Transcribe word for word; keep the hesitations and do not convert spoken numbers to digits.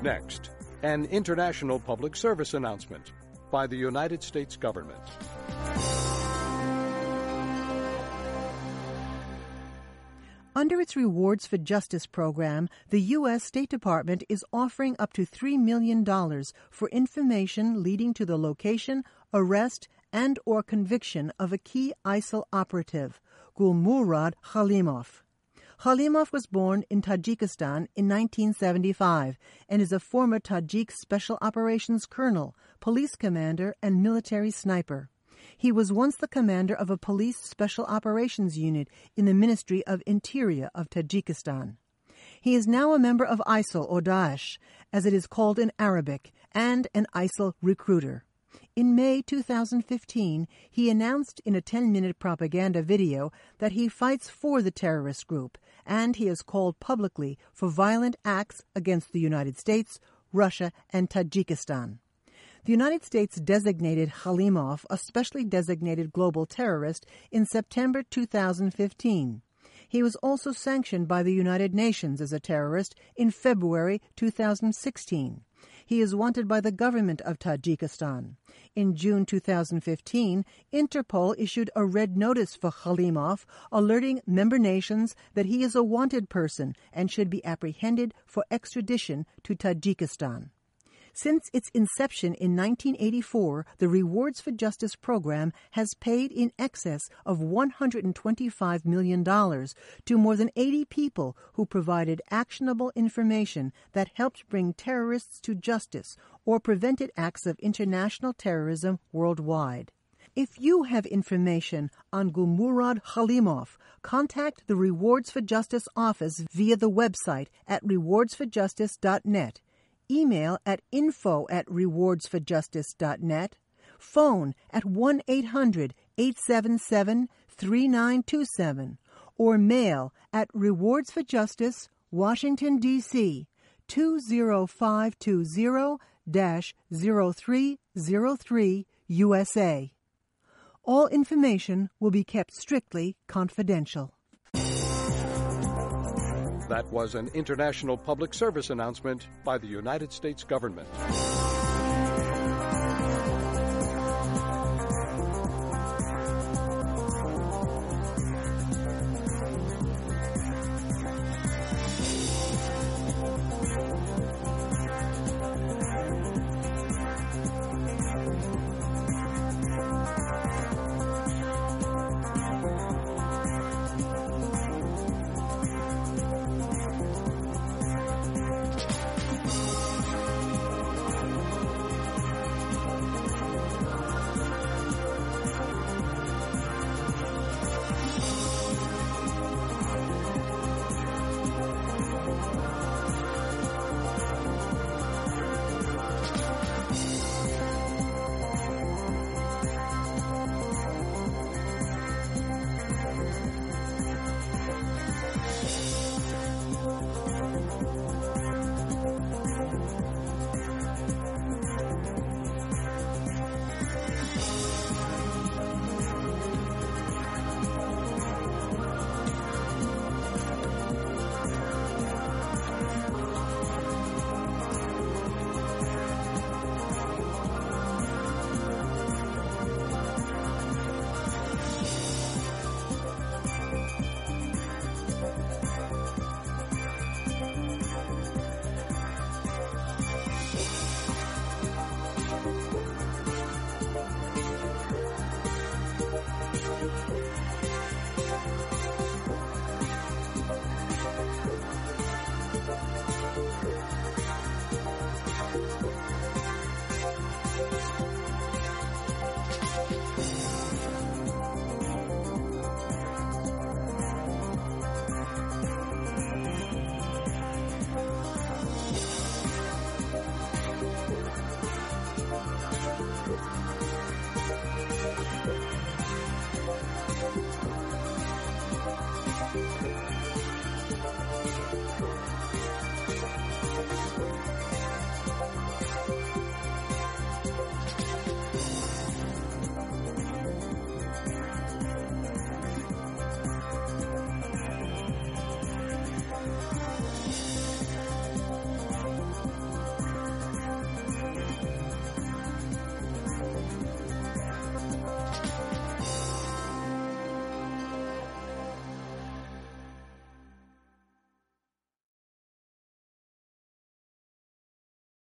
Next, an international public service announcement by the United States government. Under its Rewards for Justice program, the U S State Department is offering up to three million dollars for information leading to the location, arrest, and or conviction of a key ISIL operative, Gulmurad Khalimov. Khalimov was born in Tajikistan in nineteen seventy-five and is a former Tajik Special Operations Colonel, police commander, and military sniper. He was once the commander of a police special operations unit in the Ministry of Interior of Tajikistan. He is now a member of ISIL, or Daesh, as it is called in Arabic, and an ISIL recruiter. In May two thousand fifteen, he announced in a ten-minute propaganda video that he fights for the terrorist group, and he has called publicly for violent acts against the United States, Russia, and Tajikistan. The United States designated Khalimov a specially designated global terrorist in September two thousand fifteen. He was also sanctioned by the United Nations as a terrorist in February two thousand sixteen. He is wanted by the government of Tajikistan. In June two thousand fifteen, Interpol issued a red notice for Khalimov, alerting member nations that he is a wanted person and should be apprehended for extradition to Tajikistan. Since its inception in nineteen eighty-four, the Rewards for Justice program has paid in excess of one hundred twenty-five million dollars to more than eighty people who provided actionable information that helped bring terrorists to justice or prevented acts of international terrorism worldwide. If you have information on Gulmurad Khalimov, contact the Rewards for Justice office via the website at rewards for justice dot net. Email at info at rewards for justice dot net, phone at one eight hundred eight seven seven three nine two seven, or mail at Rewards for Justice, Washington, D C two zero five two zero dash zero three zero three, U S A. All information will be kept strictly confidential. That was an international public service announcement by the United States government.